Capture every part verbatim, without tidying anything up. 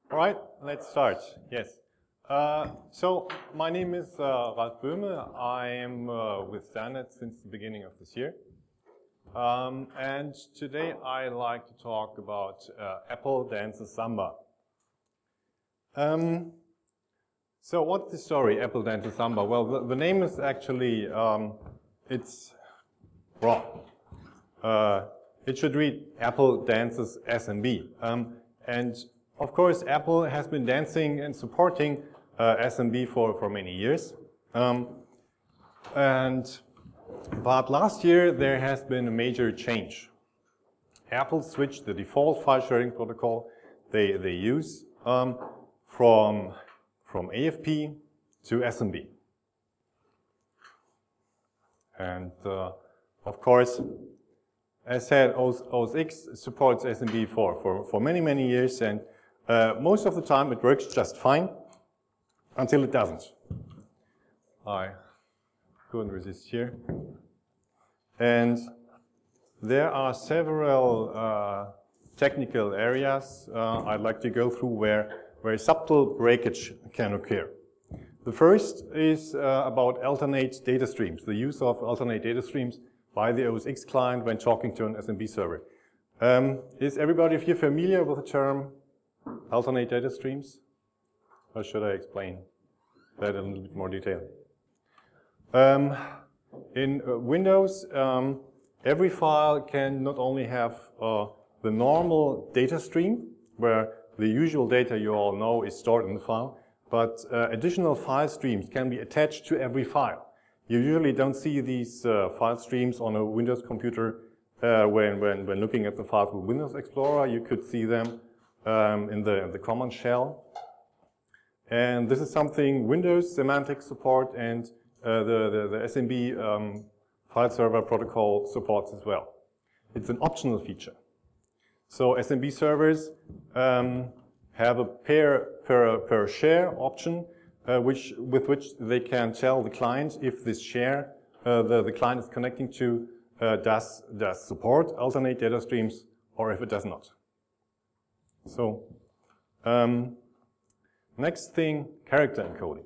All right, let's start. Yes. Uh, so my name is uh, Ralf Böhme. I am uh, with Xanet since the beginning of this year. Um, and today I like to talk about uh, Apple dances samba. Um, so what's the story, Apple dances samba? Well, the, the name is actually, um, it's wrong. Uh, it should read Apple dances S M B. Um, and of course, Apple has been dancing and supporting uh, S M B for, for many years. Um, and But last year, there has been a major change. Apple switched the default file sharing protocol they, they use um, from, from A F P to S M B. And uh, of course, as said, O S X supports S M B for, for, for many, many years, and uh, most of the time it works just fine until it doesn't. I couldn't resist here. And there are several uh, technical areas uh, I'd like to go through where, where subtle breakage can occur. The first is uh, about alternate data streams, the use of alternate data streams by the O S X client when talking to an S M B server. Um, is everybody here familiar with the term alternate data streams? Or should I explain that in a little bit more detail? Um, in uh, Windows, um, every file can not only have uh, the normal data stream, where the usual data you all know is stored in the file, but uh, additional file streams can be attached to every file. You usually don't see these uh, file streams on a Windows computer uh, when, when, when looking at the files with Windows Explorer. You could see them um, in, the, in the common shell. And this is something Windows semantic support and uh, the, the, the S M B um, file server protocol supports as well. It's an optional feature. So S M B servers um, have a pair per, per share option uh, which, with which they can tell the client if this share uh, the, the client is connecting to uh, does, does support alternate data streams or if it does not. So um, next thing, character encoding.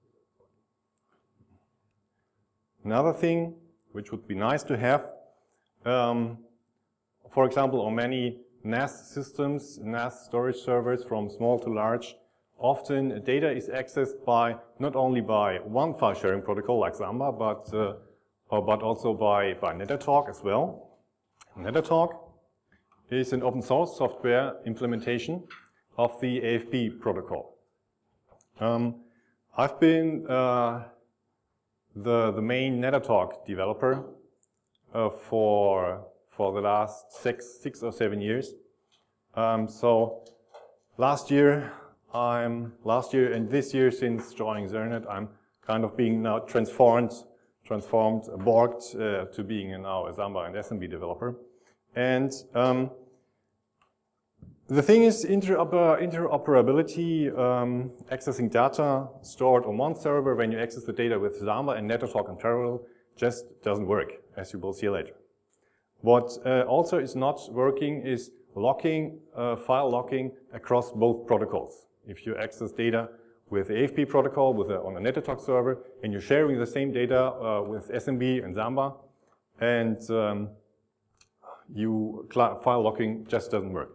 Another thing which would be nice to have, um, for example, on many N A S systems, N A S storage servers from small to large, often data is accessed by not only by one file sharing protocol like Samba, but uh, uh, but also by by NetterTalk as well. NetterTalk is an open source software implementation of the A F P protocol. Um, I've been uh, the the main NetterTalk developer uh, for for the last six six or seven years. Um, so last year, I'm last year and this year since joining Xernet, I'm kind of being now transformed, transformed, borged uh, to being now a Samba and S M B developer. And um, the thing is, interoper interoperability, um, accessing data stored on one server when you access the data with Samba and NetterTalk in parallel just doesn't work, as you will see later. What uh, also is not working is locking, uh, file locking across both protocols. If you access data with the A F P protocol with a, on a NetterTalk server and you're sharing the same data uh, with S M B and Samba, and um, you file locking just doesn't work.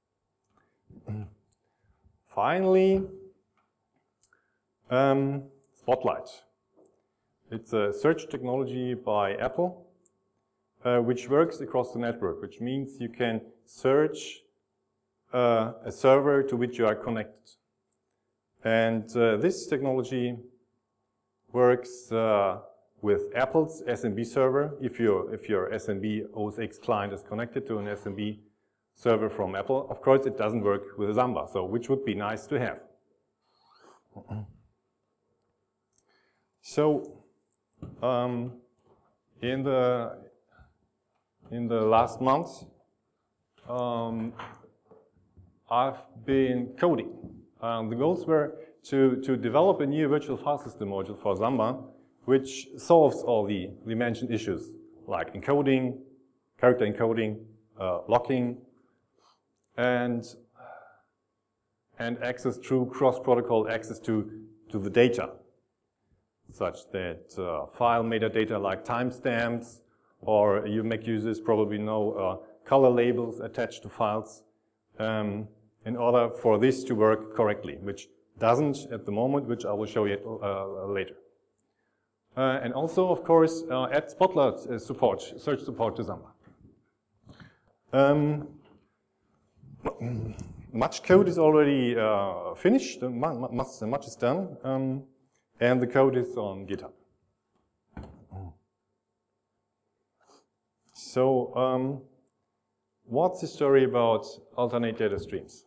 Finally, um, Spotlight. It's a search technology by Apple, uh, which works across the network, which means you can search uh, a server to which you are connected. And uh, this technology works uh, with Apple's S M B server. If your if your S M B O S X client is connected to an S M B server from Apple, of course it doesn't work with Samba, so which would be nice to have. So um, in the in the last months, um, I've been coding. Um, the goals were to to develop a new virtual file system module for Samba, which solves all the, the mentioned issues like encoding, character encoding, uh, locking, and and access through cross-protocol access to, to the data, such that uh, file metadata like timestamps, or you Mac users probably know uh, color labels attached to files, um, in order for this to work correctly, which doesn't at the moment, which I will show you uh, later. Uh, and also, of course, uh, add Spotlight uh, support, search support to Samba. Um, much code is already uh, finished, much, much is done, um, and the code is on GitHub. So, um, what's the story about alternate data streams?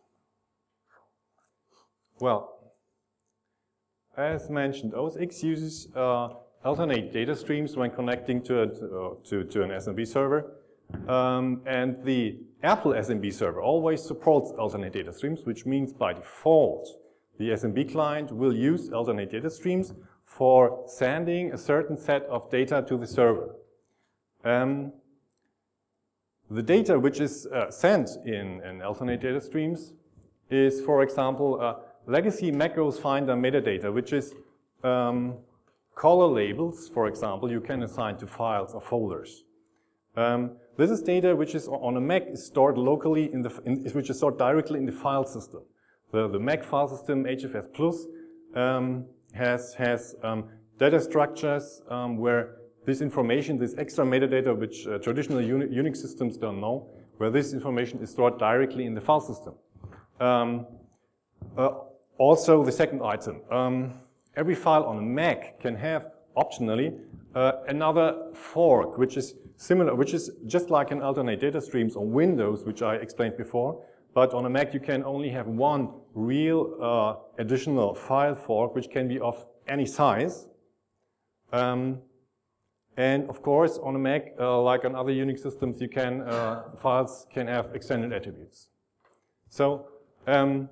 Well, as mentioned, O S X uses uh, alternate data streams when connecting to, a, uh, to, to an S M B server. Um, and the Apple S M B server always supports alternate data streams, which means by default, the S M B client will use alternate data streams for sending a certain set of data to the server. Um, the data which is uh, sent in, in alternate data streams is, for example, uh, legacy macros finder metadata, which is um, color labels, for example, you can assign to files or folders. Um, this is data which is on a Mac is stored locally in the, in, which is stored directly in the file system. The, the Mac file system H F S Plus um, has has um, data structures um, where this information, this extra metadata, which uh, traditional Unix systems don't know, where this information is stored directly in the file system. Um, uh, also, the second item, um, every file on a Mac can have optionally uh, another fork, which is similar, which is just like an alternate data streams on Windows, which I explained before. But on a Mac, you can only have one real uh, additional file fork, which can be of any size. Um, and of course, on a Mac, uh, like on other Unix systems, you can uh, files can have extended attributes. So um,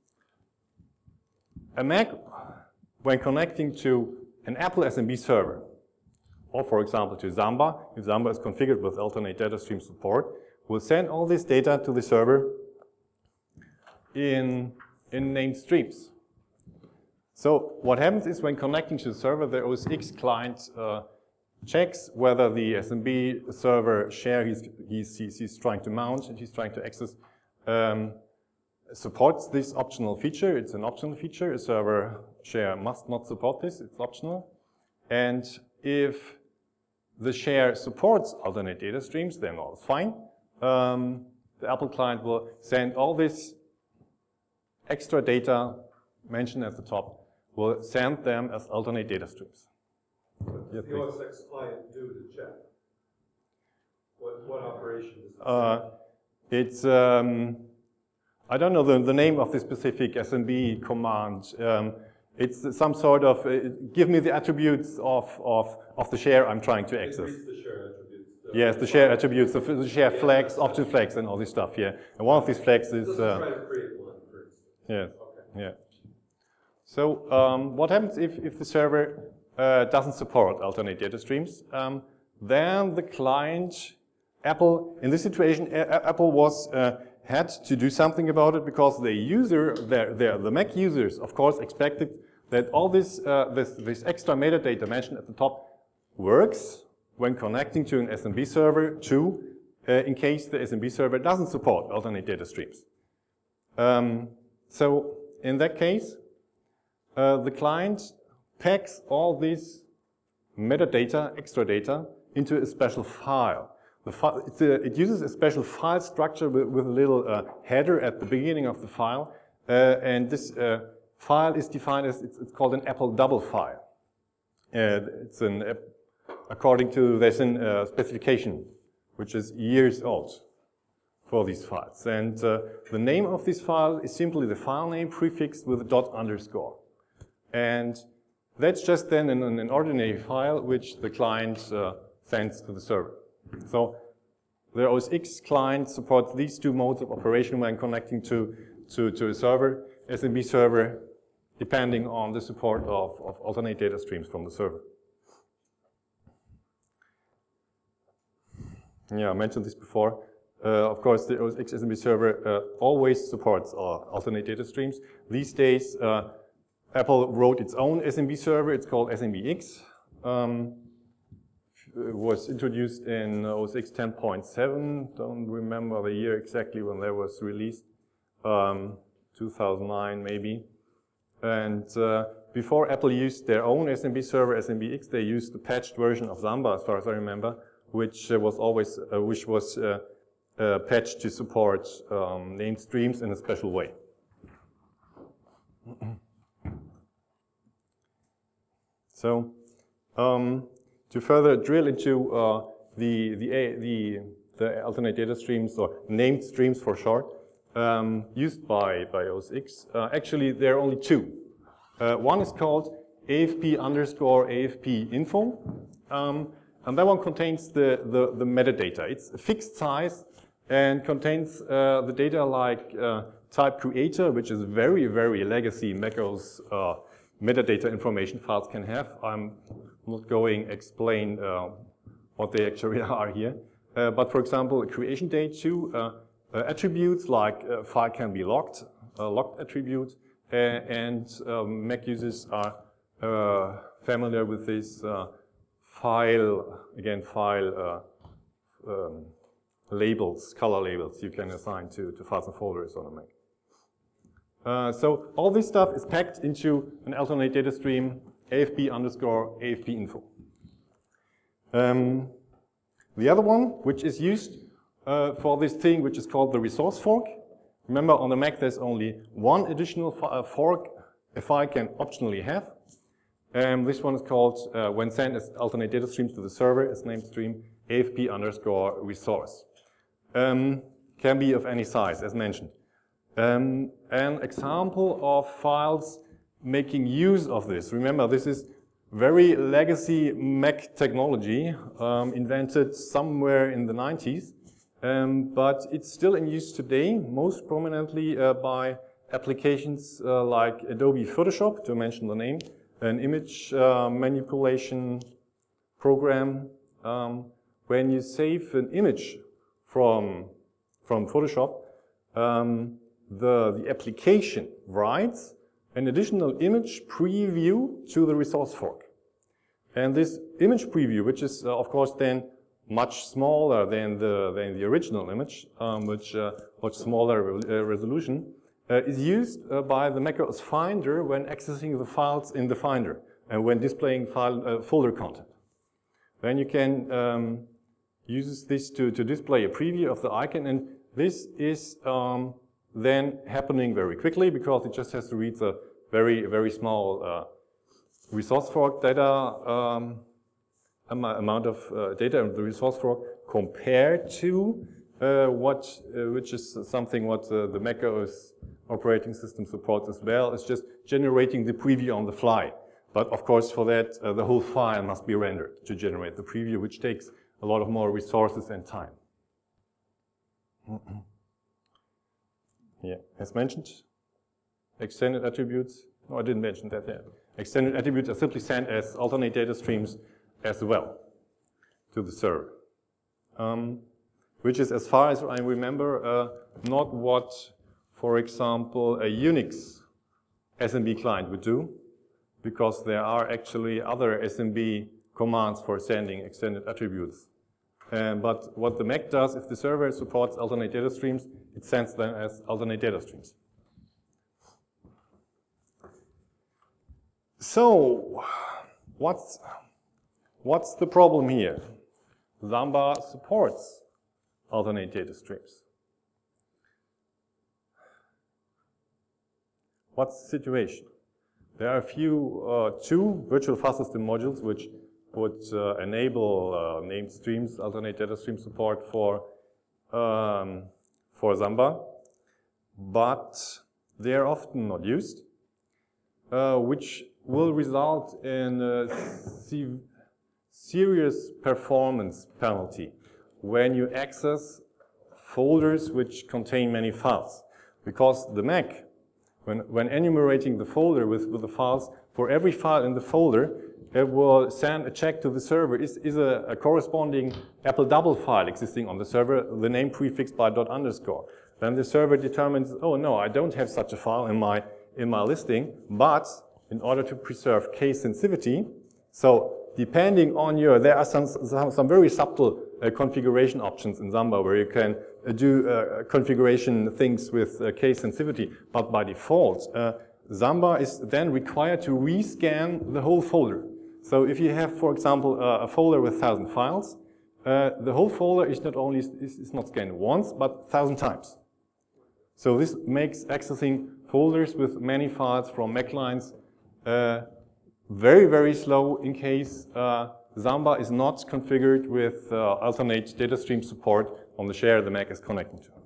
a Mac, when connecting to an Apple S M B server, or for example to Samba, if Samba is configured with alternate data stream support, will send all this data to the server in, in named streams. So what happens is when connecting to the server, the O S X client uh, checks whether the S M B server share he's, he's, he's, he's trying to mount and he's trying to access um, supports this optional feature. It's an optional feature. A server share must not support this. It's optional. And if the share supports alternate data streams, then all is fine. Um, the Apple client will send all this extra data mentioned at the top, will send them as alternate data streams. What does the O S X client do to check? What, what operation does it uh, It's, um, I don't know the, the name of the specific S M B command. Um, it's some sort of, uh, give me the attributes of, of, of the share I'm trying to access. It reads the share attributes. The yes, the share attributes, the, the share yeah, flags, option flags, and all this stuff, yeah. And one of these flags is... Let's uh, try to create one, for instance. Yes, okay. yeah. So um, what happens if, if the server uh, doesn't support alternate data streams? Um, then the client, Apple, in this situation, A Apple was uh, had to do something about it because the user, their, their, the Mac users, of course, expected that all this, uh, this, this extra metadata mentioned at the top works when connecting to an S M B server too, uh, in case the S M B server doesn't support alternate data streams. Um, so in that case, uh, the client packs all this metadata, extra data, into a special file. The file it's a, it uses a special file structure with, with a little uh, header at the beginning of the file, uh, and this uh, file is defined as, it's, it's called an Apple double file. Uh, it's an, uh, according to, there's a uh, specification, which is years old for these files. And uh, the name of this file is simply the file name prefixed with a dot underscore. And that's just then an, an ordinary file which the client uh, sends to the server. So the O S X client supports these two modes of operation when connecting to, to, to a server, S M B server, depending on the support of, of alternate data streams from the server. Yeah, I mentioned this before. Uh, of course, the O S X S M B server uh, always supports uh, alternate data streams. These days, uh, Apple wrote its own S M B server. It's called S M B X. Um, it was introduced in O S X ten point seven. Don't remember the year exactly when that was released. Um, two thousand nine maybe. And uh, before Apple used their own S M B server, S M B X, they used the patched version of Samba, as far as I remember, which uh, was always, uh, which was uh, uh, patched to support um, named streams in a special way. So, um, to further drill into uh, the, the, the, the alternate data streams, or named streams for short, um, used by, by O S X, uh, actually there are only two. Uh, one is called A F P underscore A F P info, um, and that one contains the, the, the metadata. It's a fixed size and contains uh, the data like uh, type creator, which is very, very legacy macOS uh, metadata information files can have. I'm not going to explain uh, what they actually are here. Uh, but for example, creation date too, uh, uh, attributes like uh, file can be locked, uh, locked attribute, uh, and um, Mac users are uh, familiar with this uh, file, again, file uh, um, labels, color labels you can assign to, to files and folders on a Mac. Uh, so all this stuff is packed into an alternate data stream, A F P underscore A F P info. Um, the other one, which is used uh, for this thing, which is called the resource fork. Remember, on the Mac, there's only one additional fork a file can optionally have. Um, this one is called, uh, when sent as alternate data streams to the server, it's named stream A F P underscore resource. Um, can be of any size, as mentioned. Um, an example of files making use of this. Remember, this is very legacy Mac technology, um, invented somewhere in the nineties, um, but it's still in use today, most prominently uh, by applications uh, like Adobe Photoshop, to mention the name, an image uh, manipulation program. Um, when you save an image from, from Photoshop, um, the, the application writes an additional image preview to the resource fork. And this image preview, which is uh, of course then much smaller than the, than the original image, um, which uh, much smaller uh, resolution, uh, is used uh, by the macOS Finder when accessing the files in the Finder and when displaying file, uh, folder content. Then you can um, use this to, to display a preview of the icon, and this is um, then happening very quickly because it just has to read the very, very small uh, resource fork data um, amount of uh, data in the resource fork compared to uh, what, uh, which is something what uh, the macOS operating system supports as well. It's just generating the preview on the fly. But of course, for that, uh, the whole file must be rendered to generate the preview, which takes a lot of more resources and time. Yeah, as mentioned, extended attributes. No, I didn't mention that yet. Extended attributes are simply sent as alternate data streams as well to the server, um, which is, as far as I remember, uh, not what, for example, a Unix S M B client would do, because there are actually other S M B commands for sending extended attributes. Um, but what the Mac does, if the server supports alternate data streams, it sends them as alternate data streams. So, what's, what's the problem here? Samba supports alternate data streams. What's the situation? There are a few, uh, two virtual file system modules which would uh, enable uh, named streams, alternate data stream support for, um, for Samba, but they are often not used, uh, which will result in a se serious performance penalty when you access folders which contain many files. Because the Mac, when, when enumerating the folder with, with the files, for every file in the folder, it will send a check to the server. Is, is a, a corresponding Apple double file existing on the server, the name prefixed by dot underscore. Then the server determines, oh no, I don't have such a file in my, in my listing, but in order to preserve case sensitivity, so depending on your, there are some, some, some very subtle uh, configuration options in Samba where you can uh, do uh, configuration things with uh, case sensitivity, but by default, uh, Samba is then required to rescan the whole folder. So if you have, for example, uh, a folder with one thousand files, uh, the whole folder is not only is, is not scanned once, but one thousand times. So this makes accessing folders with many files from Mac clients uh, very, very slow in case uh, Samba is not configured with uh, alternate data stream support on the share the Mac is connecting to.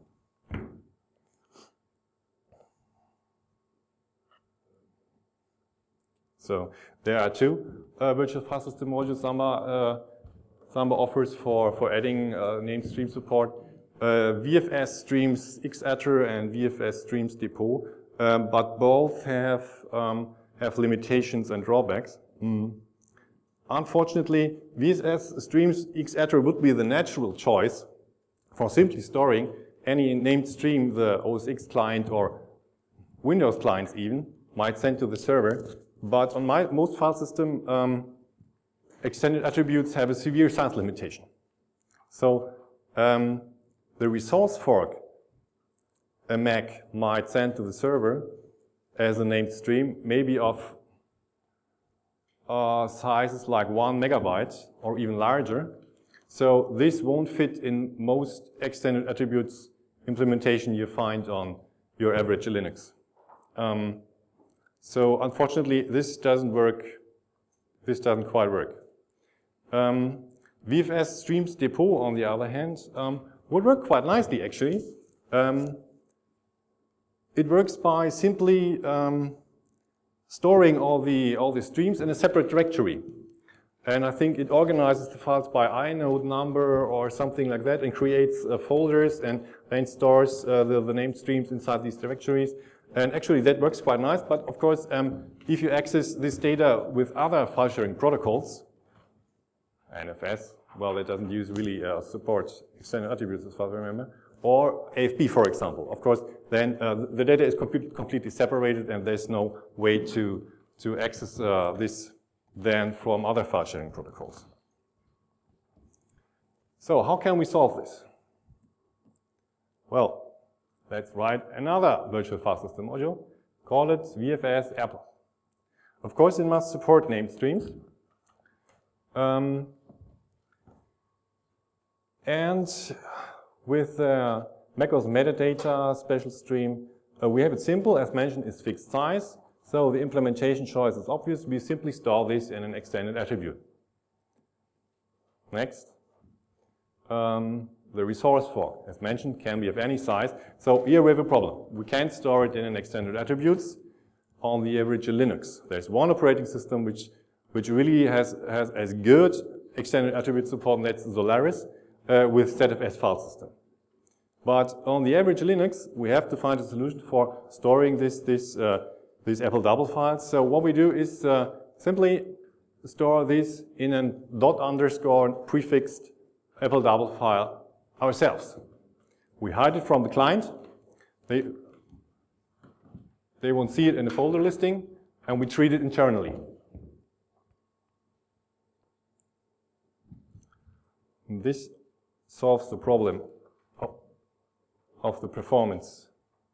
So there are two uh, virtual file system modules Samba, uh, Samba offers for, for adding uh, named stream support. Uh, V F S streams Xatter and V F S streams Depot, um, but both have, um, have limitations and drawbacks. Mm. Unfortunately, V F S streams Xatter would be the natural choice for simply storing any named stream the O S X client or Windows clients even might send to the server. But on my, most file system, um, extended attributes have a severe size limitation. So um, the resource fork a Mac might send to the server as a named stream may be of uh, sizes like one megabyte or even larger. So this won't fit in most extended attributes implementation you find on your average Linux. Um, So unfortunately, this doesn't work. This doesn't quite work. Um, V F S streams Depot, on the other hand, um, would work quite nicely actually. Um, it works by simply um, storing all the all the streams in a separate directory, and I think it organizes the files by inode number or something like that, and creates uh, folders and then stores uh, the, the named streams inside these directories. And actually that works quite nice, but of course um, if you access this data with other file sharing protocols, N F S, well it doesn't use really uh, support extended attributes as far as I remember, or A F P for example, of course then uh, the data is complete, completely separated and there's no way to, to access uh, this then from other file sharing protocols. So how can we solve this? Well, let's write another virtual file system module, call it V F S Apple. Of course, it must support named streams. Um, and with uh, macOS metadata special stream, uh, we have it simple, as mentioned, it's fixed size. So the implementation choice is obvious. We simply store this in an extended attribute. Next. Um, The resource fork, as mentioned, can be of any size. So here we have a problem. We can't store it in an extended attributes on the average Linux. There's one operating system which, which really has, has as good extended attribute support, and that's Solaris uh, with Z F S file system. But on the average Linux, we have to find a solution for storing this, this, uh, these Apple double files. So what we do is uh, simply store this in a dot underscore prefixed Apple double file ourselves. We hide it from the client. They, they won't see it in the folder listing, and we treat it internally. And this solves the problem of, of the performance,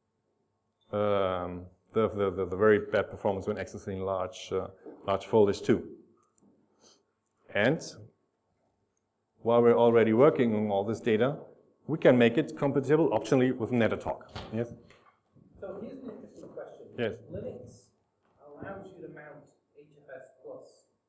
um, the, the, the, the very bad performance when accessing large, uh, large folders too. And while we're already working on all this data, we can make it compatible optionally with NetAtalk. Yes? So here's an interesting question. Yes. Linux allows you to mount H F S plus.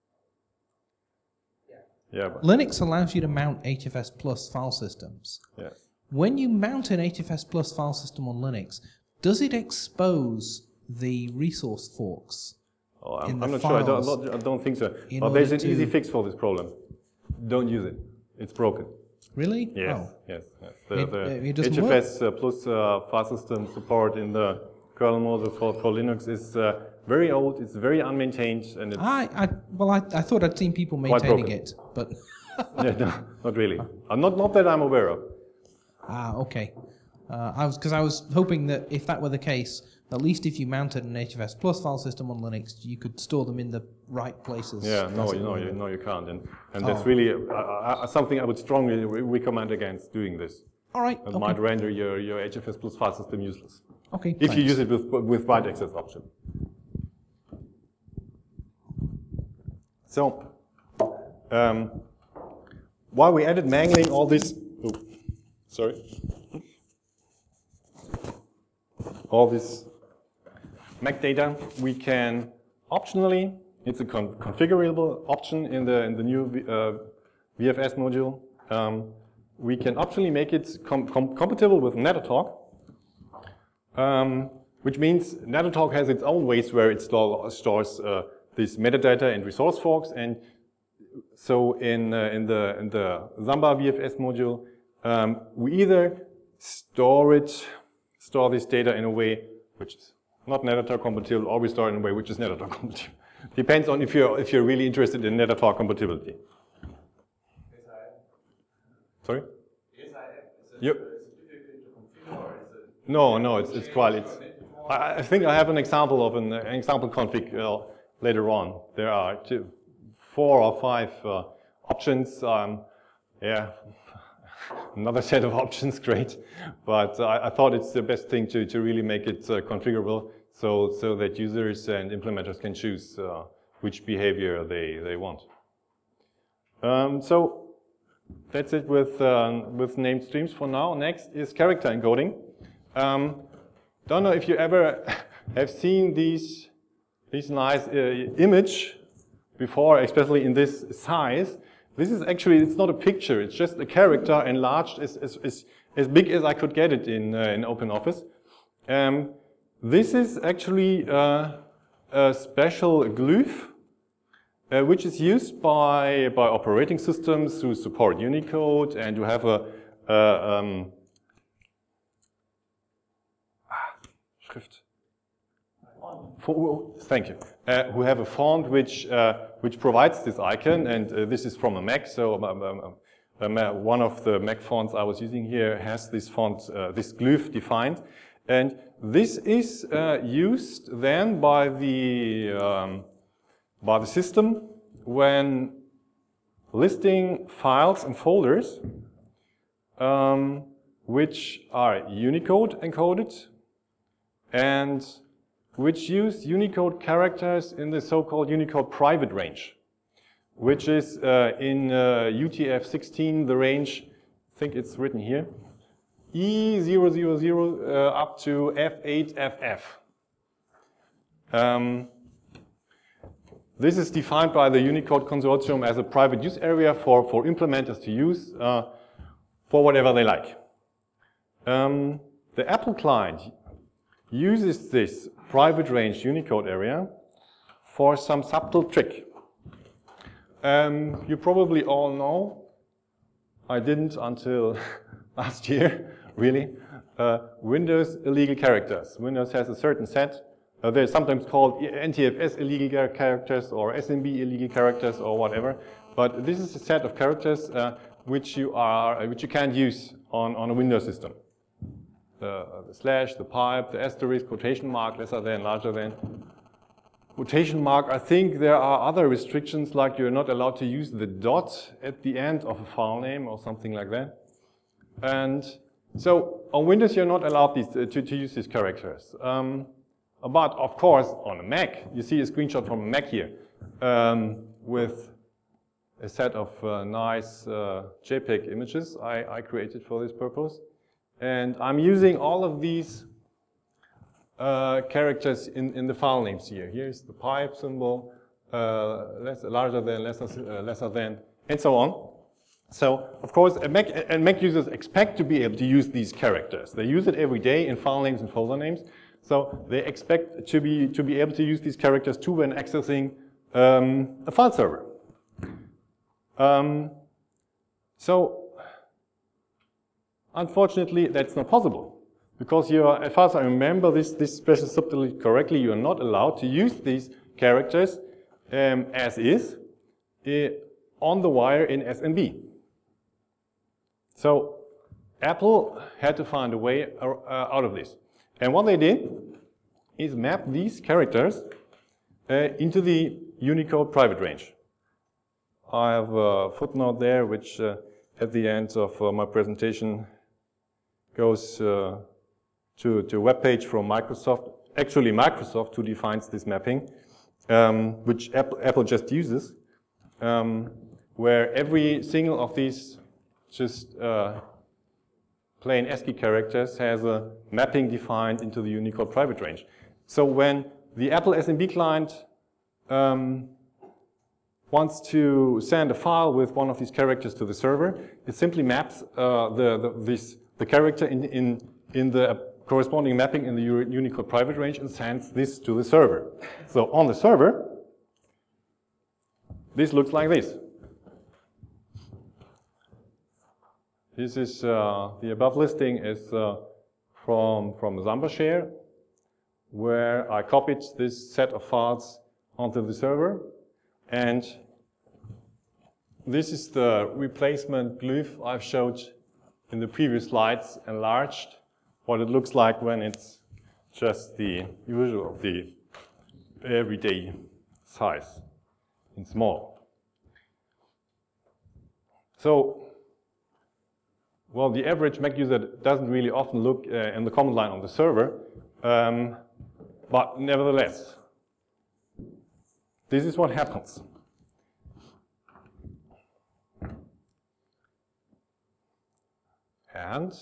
Yeah. Yeah. But Linux allows you to mount H F S plus file systems. yes. When you mount an H F S plus file system on Linux, does it expose the resource forks? Oh, I'm, in I'm the not sure. I don't, files not, I don't think so. in But there's order an easy to- fix for this problem. Don't use it. It's broken. Really? Yes, Oh. yes, yes. The, It- the uh, it doesn't H F S uh, plus uh, file system support in the kernel module for, for Linux is uh, very old, it's very unmaintained, and it's I, I well, I, I thought I'd seen people Quite maintaining broken. it, but yeah, no, not really. Uh, not, not that I'm aware of. ah, okay. Uh, I was because I was hoping that if that were the case, at least if you mounted an H F S Plus file system on Linux, you could store them in the right places. Yeah, no, as it you know, were. you, no, you can't, and and that's Oh. really uh, uh, something I would strongly re recommend against doing this. All right. It Okay. might render your your H F S Plus file system useless Okay. if you thanks. use it with with write access option. So, um, while we added mangling all this, oh, sorry, all this Mac data, we can optionally, it's a con configurable option in the in the new uh, V F S module. Um, we can optionally make it com com compatible with NetterTalk, um, which means NetterTalk has its own ways where it store, stores uh, this metadata and resource forks, and so in uh, in the in the Samba V F S module, um, we either store it, store this data in a way which is not NetterTalk compatible, or we store it in a way which is NetterTalk compatible. Depends on if you're if you're really interested in NetterTalk compatibility. Yes, I am. Sorry? Yes, I am. Is it, Yep. uh, is it difficult to configure, or is it? No, no, it's it's quite it's. I, I think I have an example of an, an example config uh, later on. There are two, four or five uh, options. Um, yeah, another set of options, great. But I, I thought it's the best thing to to really make it uh, configurable, so so that users and implementers can choose uh, which behavior they they want. Um, so that's it with um, with named streams for now. Next is character encoding. Um, don't know if you ever have seen these these nice uh, image before, especially in this size. This is actually, it's not a picture, it's just a character enlarged as, as, as, as big as I could get it in, uh, in OpenOffice. Um, this is actually uh, a special glyph uh, which is used by, by operating systems to support Unicode and to have a, uh, um, Schrift. For, thank you. Uh, who have a font which uh, which provides this icon, and uh, this is from a Mac. So um, um, um, one of the Mac fonts I was using here has this font, uh, this glyph defined, and this is uh, used then by the um, by the system when listing files and folders um, which are Unicode encoded and which use Unicode characters in the so-called Unicode private range, which is uh, in uh, U T F sixteen the range, I think it's written here, E zero zero zero uh, up to F eight F F. Um, this is defined by the Unicode Consortium as a private use area for, for implementers to use uh, for whatever they like. Um, the Apple client uses this private range Unicode area for some subtle trick. Um, you probably all know, I didn't until last year, really, uh, Windows illegal characters. Windows has a certain set. Uh, they're sometimes called N T F S illegal characters or S M B illegal characters or whatever. But this is a set of characters uh, which you are, uh, which you can't use on, on a Windows system. The, the slash, the pipe, the asterisk, quotation mark, lesser than, larger than. Quotation mark, I think there are other restrictions, like you're not allowed to use the dot at the end of a file name or something like that. And so on Windows, you're not allowed these, uh, to, to use these characters. Um, but of course, on a Mac, you see a screenshot from a Mac here um, with a set of uh, nice uh, JPEG images I, I created for this purpose. And I'm using all of these uh, characters in, in the file names here. Here's the pipe symbol, uh, less, larger than, lesser, uh, lesser than, and so on. So, of course, and Mac, and Mac users expect to be able to use these characters. They use it every day in file names and folder names. So they expect to be, to be able to use these characters too when accessing um, a file server. Um, so, unfortunately, that's not possible, because you are, as far as I remember this, this special subdelete correctly, you are not allowed to use these characters um, as is uh, on the wire in S M B. So Apple had to find a way uh, out of this. And what they did is map these characters uh, into the Unicode private range. I have a footnote there which uh, at the end of uh, my presentation goes uh, to, to a web page from Microsoft. Actually, Microsoft who defines this mapping, um, which Apple, Apple just uses, um, where every single of these just uh, plain ASCII characters has a mapping defined into the Unicode private range. So when the Apple S M B client um, wants to send a file with one of these characters to the server, it simply maps uh, the, the, this, the character in, in, in the corresponding mapping in the Unicode private range and sends this to the server. So on the server, this looks like this. This is, uh, the above listing is uh, from, from ZambaShare, where I copied this set of files onto the server. And this is the replacement glyph I've showed in the previous slides, enlarged, what it looks like when it's just the usual, the everyday size in small. So, well, the average Mac user doesn't really often look uh, in the command line on the server, um, but nevertheless, this is what happens. And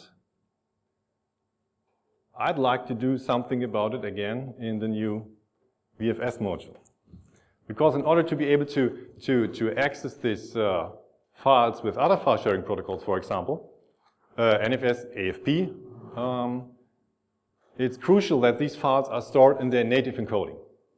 I'd like to do something about it again in the new V F S module. Because in order to be able to, to, to access these uh, files with other file sharing protocols, for example, uh, N F S, A F P, um, it's crucial that these files are stored in their native encoding.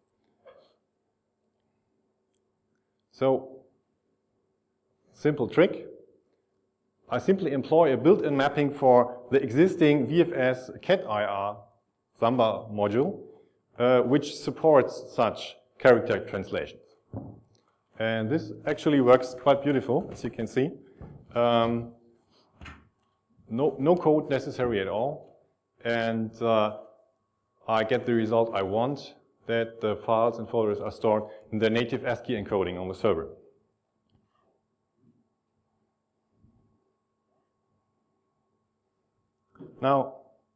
So, simple trick. I simply employ a built-in mapping for the existing V F S cat I R Zamba module, uh, which supports such character translations. And this actually works quite beautiful, as you can see. Um, no, no code necessary at all. And uh, I get the result I want, that the files and folders are stored in their native ASCII encoding on the server. Now,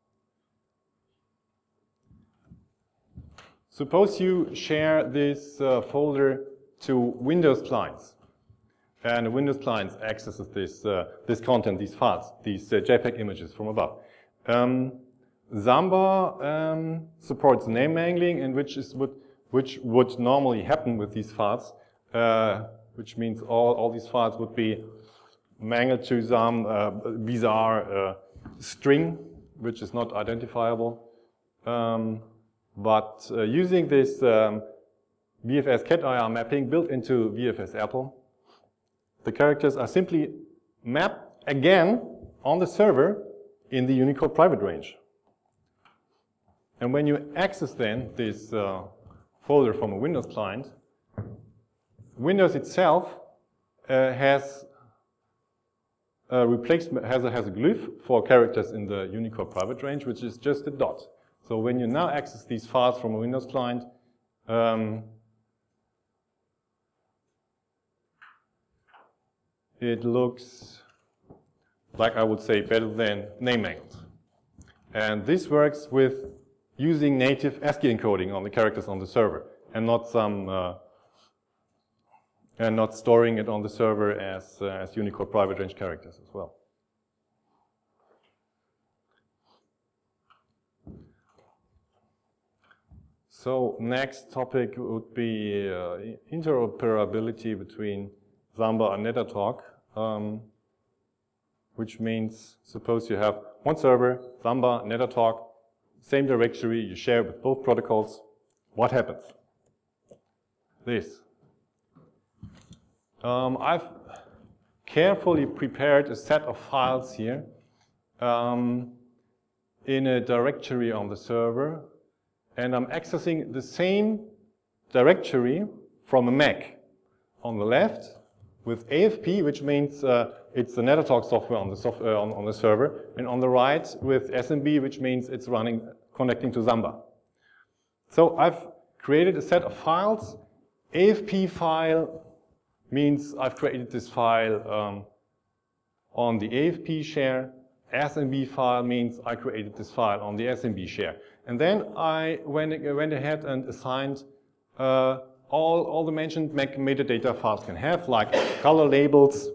suppose you share this uh, folder to Windows clients, and Windows clients accesses this, uh, this content, these files, these uh, JPEG images from above. Um, Zamba um, supports name mangling, and which is what, which would normally happen with these files, uh, which means all, all these files would be mangled to some uh, bizarre uh, string, which is not identifiable. Um, but uh, using this um, V F S cat I R mapping built into V F S Apple, the characters are simply mapped again on the server in the Unicode private range. And when you access then this uh, folder from a Windows client, Windows itself uh, has a replacement, has a, has a glyph for characters in the Unicode private range, which is just a dot. So when you now access these files from a Windows client, um, it looks like, I would say, better than name mangled. And this works with using native ASCII encoding on the characters on the server, and not some uh, and not storing it on the server as uh, as Unicode private range characters as well. So next topic would be uh, interoperability between Zamba and NetterTalk, um, which means suppose you have one server, Zamba, NetterTalk, same directory, you share with both protocols. What happens? This. Um, I've carefully prepared a set of files here, um, in a directory on the server, and I'm accessing the same directory from a Mac on the left with A F P, which means uh, it's the NetterTalk software on the, software on, on the server, and on the right with S M B, which means it's running, connecting to Samba. So I've created a set of files. A F P file means I've created this file um, on the A F P share. S M B file means I created this file on the S M B share. And then I went, went ahead and assigned uh, all, all the mentioned metadata files can have, like color labels,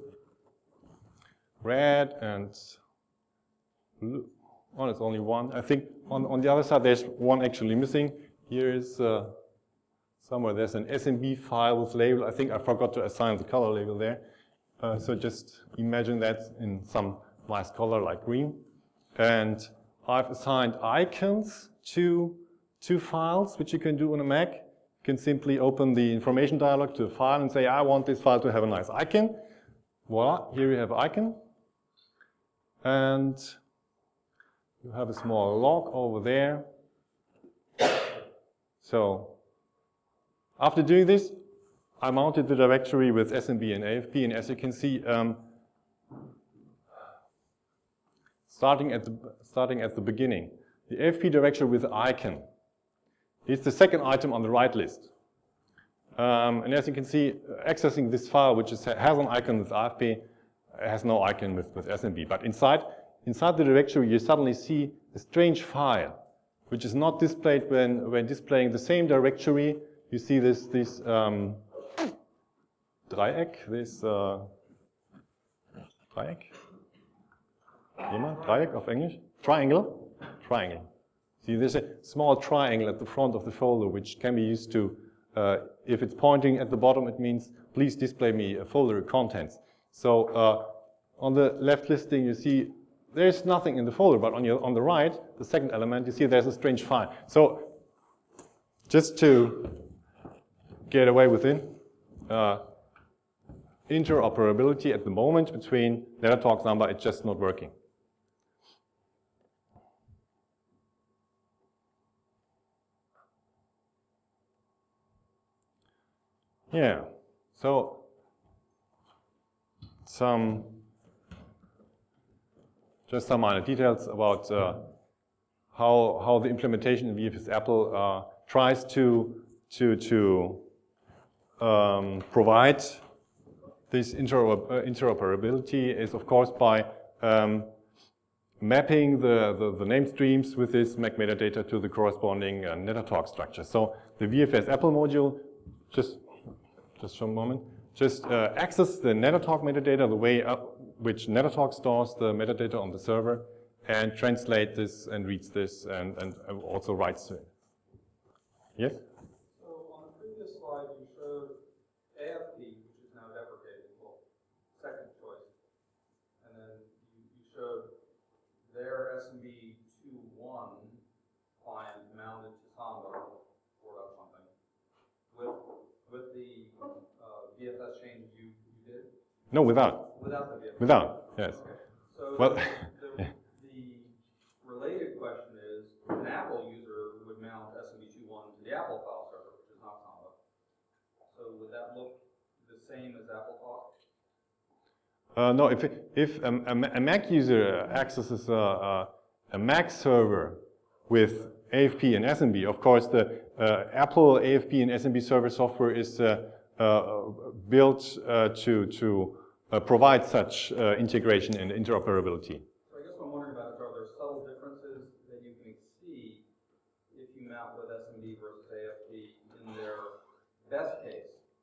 red and blue. Oh, it's only one. I think on, on the other side there's one actually missing. Here is uh, somewhere there's an S M B file with label. I think I forgot to assign the color label there. Uh, so just imagine that in some nice color like green. And I've assigned icons to two files, which you can do on a Mac. You can simply open the information dialog to a file and say, I want this file to have a nice icon. Voila, here you have an icon. And you have a small log over there. So after doing this, I mounted the directory with S M B and A F P, and as you can see, um, starting at the starting at the beginning, the A F P directory with the icon is the second item on the right list. Um, and as you can see, accessing this file, which is, has an icon with A F P, has no icon with, with S M B. But inside inside the directory, you suddenly see a strange file, which is not displayed when when displaying the same directory. You see this this um, Dreieck, this uh, Dreieck, jemand? Dreieck of English? Triangle? Triangle. See, there's a small triangle at the front of the folder which can be used to, uh, if it's pointing at the bottom, it means please display me a folder contents. So uh, on the left listing, you see there's nothing in the folder, but on your on the right, the second element, you see there's a strange file. So just to get away with it. Uh, interoperability at the moment between NetterTalk Samba, it's just not working. Yeah, so some just some minor details about uh, how how the implementation in V F S Apple uh, tries to to to um, provide this interoperability is, of course, by um, mapping the, the, the name streams with this Mac metadata to the corresponding uh, NetterTalk structure. So the V F S Apple module, just just for a moment, just uh, access the NetterTalk metadata the way up, which NetterTalk stores the metadata on the server, and translate this and reads this and, and also writes to it. Yes? So on the previous slide, you showed A F P, which is now deprecated, well, second choice, and then you, you showed their S M B two point one client mounted to Samba or something with with the uh, V F S change you, you did. No, without. Without the V F S. Without. Yes. Okay. So well, the, the, the related question is, an Apple user would mount S M B two point one to the Apple file server, which is not Samba. So would that look the same as AppleTalk? Uh, no, if, if um, a, a Mac user accesses a, a, a Mac server with A F P and S M B, of course the uh, Apple A F P and S M B server software is uh, uh, built uh, to, to uh, provide such uh, integration and interoperability. So I guess what I'm wondering about is, are there subtle differences that you can see if you mount with S M B versus A F P in their best case?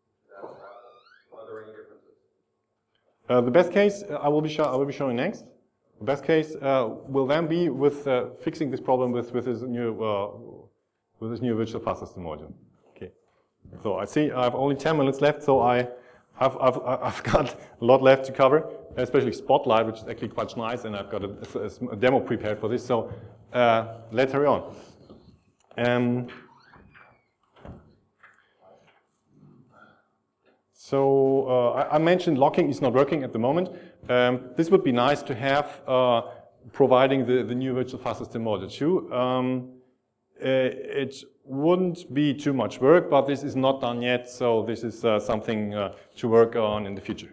Are there any differences? Uh, the best case uh, I will be show I will be showing next. The best case uh, will then be with uh, fixing this problem with with this new uh, with this new virtual file system module. Okay. So I see I have only ten minutes left, so I I've I've I've got a lot left to cover, especially Spotlight, which is actually quite nice, and I've got a, a, a demo prepared for this. So uh, let's hurry on. Um, So uh, I, I mentioned locking is not working at the moment. Um, this would be nice to have uh, providing the, the new virtual file system module two. Um, uh, it wouldn't be too much work, but this is not done yet, so this is uh, something uh, to work on in the future.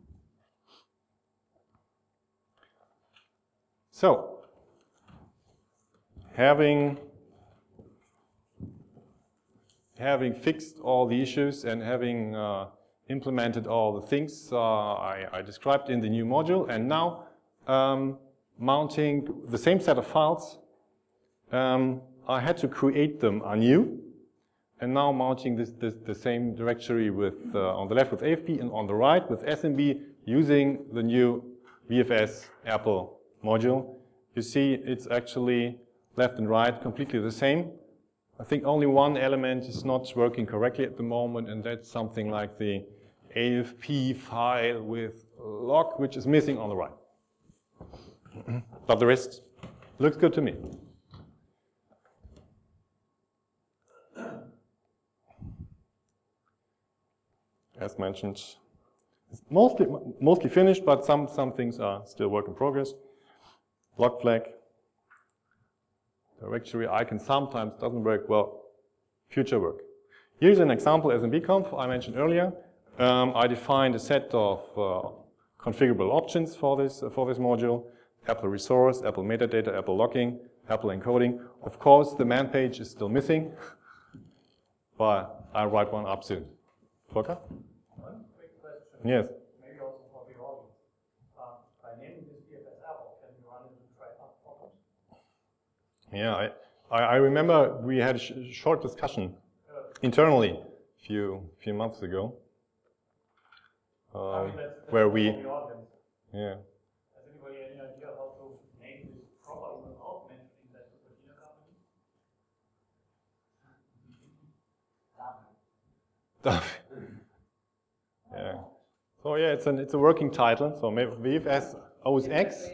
So, having having fixed all the issues and having uh, implemented all the things uh, I, I described in the new module, and now um, mounting the same set of files, um, I had to create them anew, and now mounting this, this, the same directory with uh, on the left with A F P and on the right with S M B using the new V F S Apple module. You see it's actually left and right completely the same. I think only one element is not working correctly at the moment, and that's something like the A F P file with log, which is missing on the right. But the rest looks good to me. As mentioned, it's mostly, mostly finished, but some, some things are still work in progress. Log flag. Directory icon sometimes doesn't work well. Future work. Here's an example S M B conf I mentioned earlier. Um, I defined a set of uh, configurable options for this uh, for this module: Apple resource, Apple metadata, Apple logging, Apple encoding. Of course, the man page is still missing, but I'll write one up soon. Volker? One quick question. Yes. Maybe also for the audience. Um, by naming this V F S Apple, can you run into try-out problems? Yeah, I, I, I remember we had a sh short discussion internally a few, few months ago. Um, I mean, that's, that's where we, for the audience. yeah. Has anybody any idea how to name this properly without mentioning that it's a Virginia company? Yeah. So yeah, it's an it's a working title. So maybe V F S O S X.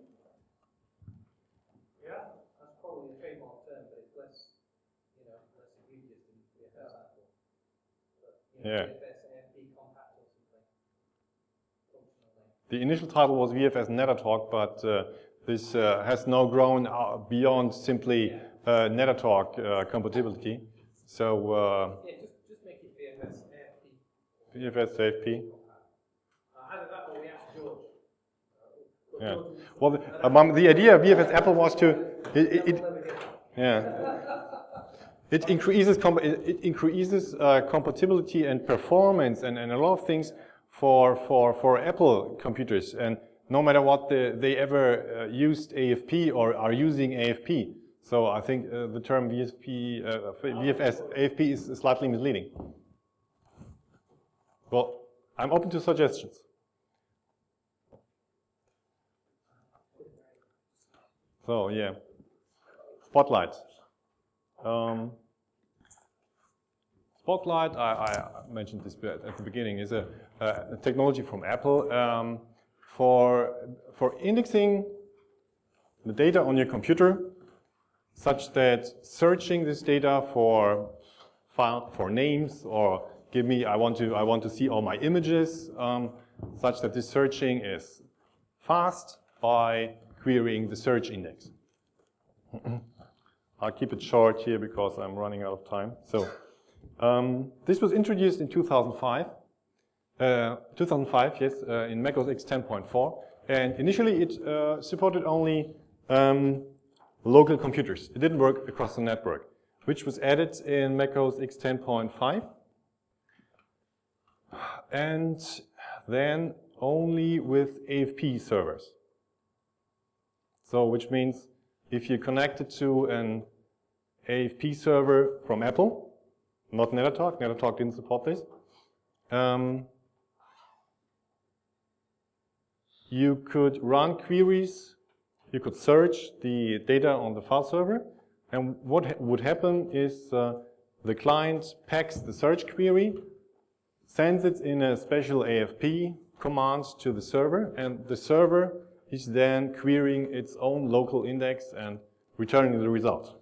Yeah, that's probably a trademark term, but it's less, you know, less egregious than V F S Apple. But, you know, Yeah. V F S A F P compact or something. Functionally. The initial title was V F S NetterTalk, but uh, this uh, has now grown uh, beyond simply uh, NetterTalk uh, compatibility. So uh, Yeah, just, just make it V F S A F P. V F S A F P. Uh, either that or we ask George. Uh, Yeah. George- Well, the, among the idea of V F S Apple was to it, it, it Never get it. yeah. It increases comp it increases uh, compatibility and performance and, and a lot of things for for for Apple computers. And no matter what the, they ever uh, used A F P or are using A F P. So I think uh, the term V F P, uh, V F S A F P is slightly misleading. Well, I'm open to suggestions. So yeah, Spotlight. Um, Spotlight, I, I mentioned this at the beginning, is a, a technology from Apple um, for for indexing the data on your computer, such that searching this data for file for names or give me I want to I want to see all my images, um, such that this searching is fast by querying the search index. I'll keep it short here because I'm running out of time. So um, this was introduced in two thousand five. Uh, two thousand five, yes, uh, in macOS X ten point four, and initially it uh, supported only um, local computers. It didn't work across the network, which was added in macOS X ten point five, and then only with A F P servers. So, which means if you connect it to an A F P server from Apple, not NetterTalk, NetterTalk didn't support this, um, you could run queries, you could search the data on the file server, and what ha would happen is uh, the client packs the search query, sends it in a special A F P command to the server, and the server is then querying its own local index and returning the result.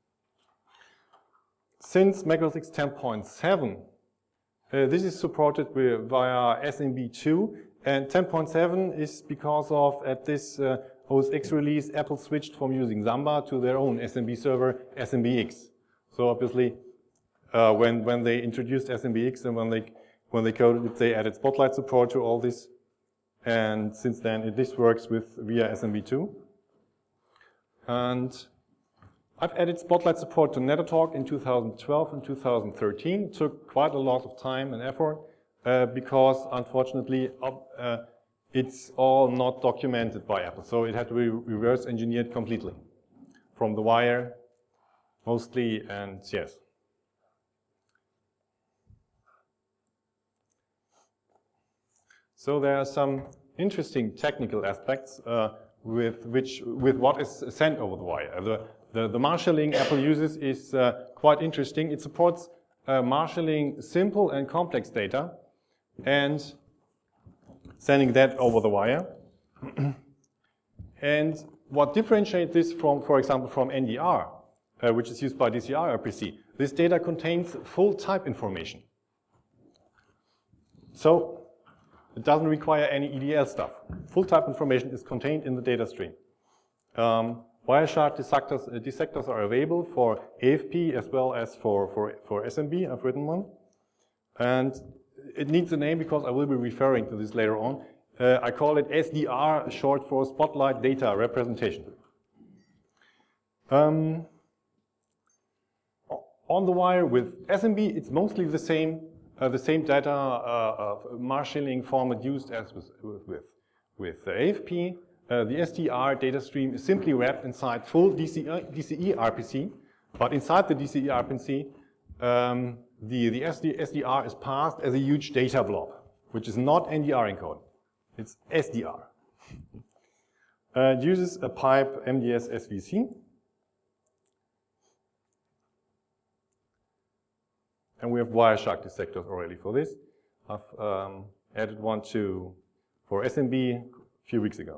Since macOS X ten point seven, uh, this is supported with, via S M B two, and ten point seven is because of, at this, uh, O S X release, Apple switched from using Samba to their own S M B server, S M B X. So obviously, uh, when when they introduced S M B X and when they when they coded it, they added Spotlight support to all this. And since then, it, this works with via S M B two. And I've added Spotlight support to NetterTalk in two thousand twelve and two thousand thirteen. It took quite a lot of time and effort uh, because, unfortunately, uh, it's all not documented by Apple. So it had to be reverse engineered completely from the wire, mostly, and yes. So there are some interesting technical aspects uh, with which with what is sent over the wire. The, the, the marshalling Apple uses is uh, quite interesting. It supports uh, marshalling simple and complex data and sending that over the wire. And what differentiates this from, for example, from N D R, uh, which is used by D C I R P C, this data contains full type information. So it doesn't require any E D L stuff. Full type information is contained in the data stream. Um, Wireshark dissectors, uh, dissectors are available for A F P as well as for, for, for S M B. I've written one. And it needs a name because I will be referring to this later on. Uh, I call it S D R, short for Spotlight Data Representation. Um, on the wire with S M B, it's mostly the same. Uh, the same data uh, uh, marshalling format used as with, with, with A F P. Uh, the S D R data stream is simply wrapped inside full D C E R P C, but inside the D C E R P C, um, the, the S D R is passed as a huge data blob, which is not N D R encoded. It's S D R. Uh, it uses a pipe M D S S V C. And we have Wireshark dissectors already for this. I've um, added one to for S M B a few weeks ago.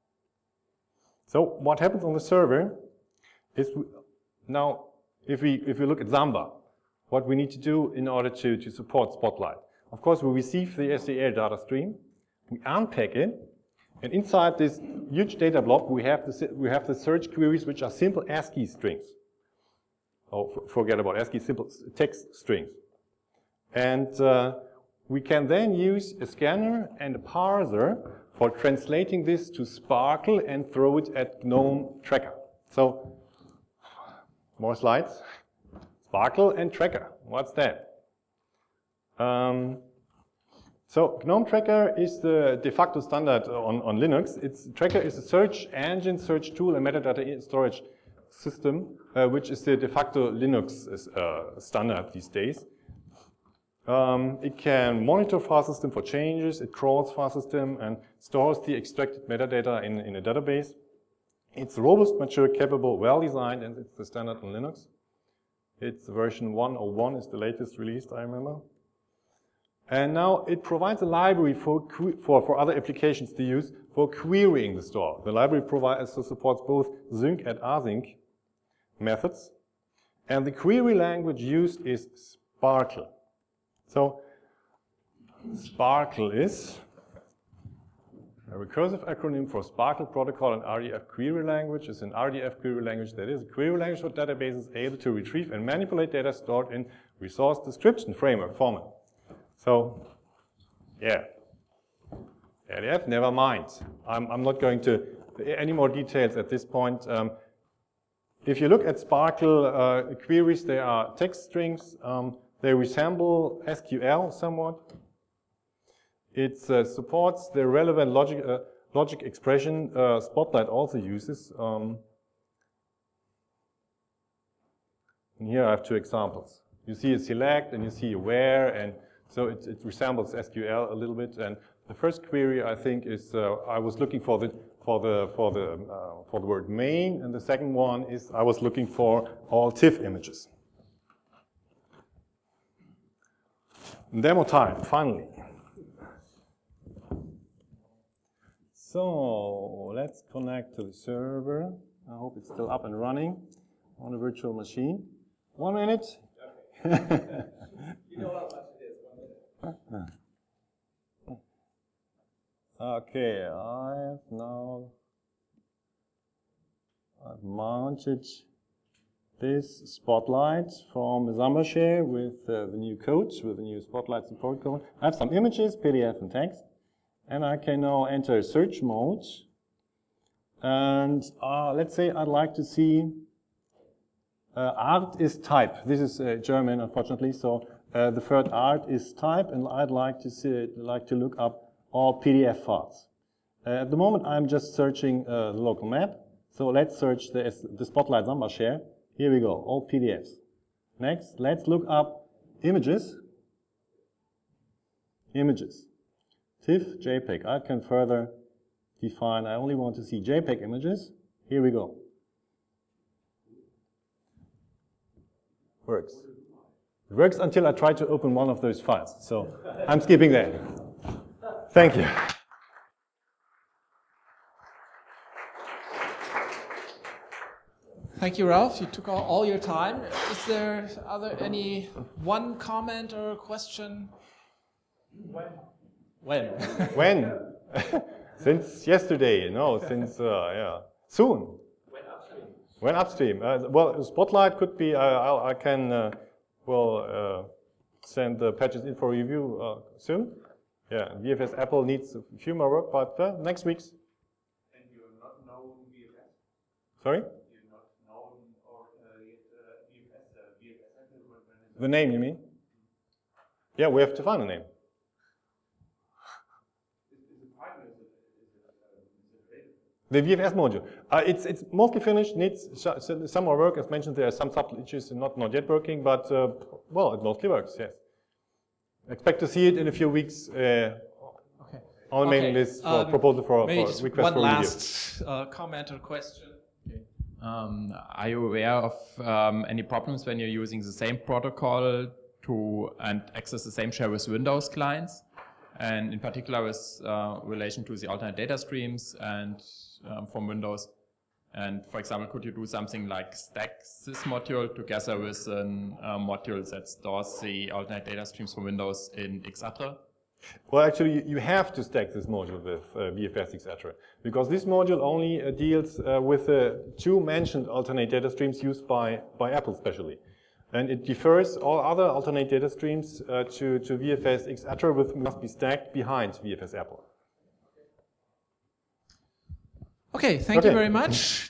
So what happens on the server is we, now if we if we look at Samba, what we need to do in order to, to support Spotlight. Of course, we receive the S D R data stream, we unpack it, and inside this huge data blob, we have the we have the search queries, which are simple ASCII strings. Oh, forget about ASCII, simple text strings. And uh, we can then use a scanner and a parser for translating this to Sparkle and throw it at GNOME Tracker. So, more slides. Sparkle and Tracker, what's that? Um, so, GNOME Tracker is the de facto standard on, on Linux. It's, Tracker is a search engine, search tool, and metadata storage system, uh, which is the de facto Linux uh, standard these days. Um, it can monitor file system for changes, it crawls file system and stores the extracted metadata in, in a database. It's robust, mature, capable, well designed, and it's the standard on Linux. It's version one oh one is the latest released, I remember. And now it provides a library for, for, for other applications to use for querying the store. The library provides, so supports both sync and async methods. And the query language used is Sparkle. So Sparkle is a recursive acronym for Sparkle Protocol and R D F Query Language. It's an R D F query language that is a query language for databases able to retrieve and manipulate data stored in resource description framework format. So, yeah. R D F, never mind. I'm, I'm not going to any more details at this point. Um, if you look at Sparkle uh, queries, they are text strings. Um, they resemble S Q L somewhat. It uh, supports the relevant logic, uh, logic expression uh, Spotlight also uses. Um, and here I have two examples. You see a select and you see a where, and so it, it resembles S Q L a little bit. And the first query I think is uh, I was looking for the for the for the uh, for the word main, and the second one is I was looking for all TIFF images. Demo time, finally. So let's connect to the server. I hope it's still up and running on a virtual machine. One minute. Okay. You know how much it is, one minute. Okay, I have now I've mounted this Spotlight from Samba.share with uh, the new code, with the new Spotlight support code. I have some images, P D F and text, and I can now enter search mode. And uh, let's say I'd like to see uh, art is type. This is uh, German, unfortunately, so uh, the third art is type, and I'd like to see, like to look up all P D F files. Uh, at the moment, I'm just searching uh, the local map. So let's search the, the Spotlight Samba.share. Here we go, all P D Fs. Next, let's look up images. Images. TIFF, JPEG. I can further define, I only want to see JPEG images. Here we go. Works. It works until I try to open one of those files. So I'm skipping that. Thank you. Thank you, Ralph. You took all, all your time. Is there other any one comment or question? When? When? When? Since yesterday, no, since, uh, yeah, soon. When upstream? When upstream. Uh, well, Spotlight could be, uh, I'll, I can, uh, well, uh, send the patches in for review uh, soon. Yeah, V F S Apple needs a few more work, but uh, next week's. And you're not known V F S? Sorry? The name, you mean? Yeah, we have to find a name. The V F S module. Uh, it's it's mostly finished. Needs some more work. As mentioned, there are some subtle issues not not yet working, but uh, well, it mostly works. Yes. Expect to see it in a few weeks. Uh, Okay. On the Okay. mailing list for Um, proposal for, Maybe for just request one for review. last uh, comment or question. Um, are you aware of um, any problems when you're using the same protocol to and access the same share with Windows clients, and in particular with uh, relation to the alternate data streams and um, from Windows? And for example, could you do something like stack this module together with a uh, module that stores the alternate data streams from Windows in Xatre? Well, actually, you- you have to stack this module with uh, V F S, et cetera, because this module only uh, deals uh, with the two mentioned alternate data streams used by, by Apple especially. And it defers all other alternate data streams uh, to, to V F S, et cetera, which must be stacked behind V F S Apple. Okay, thank Okay. you very much.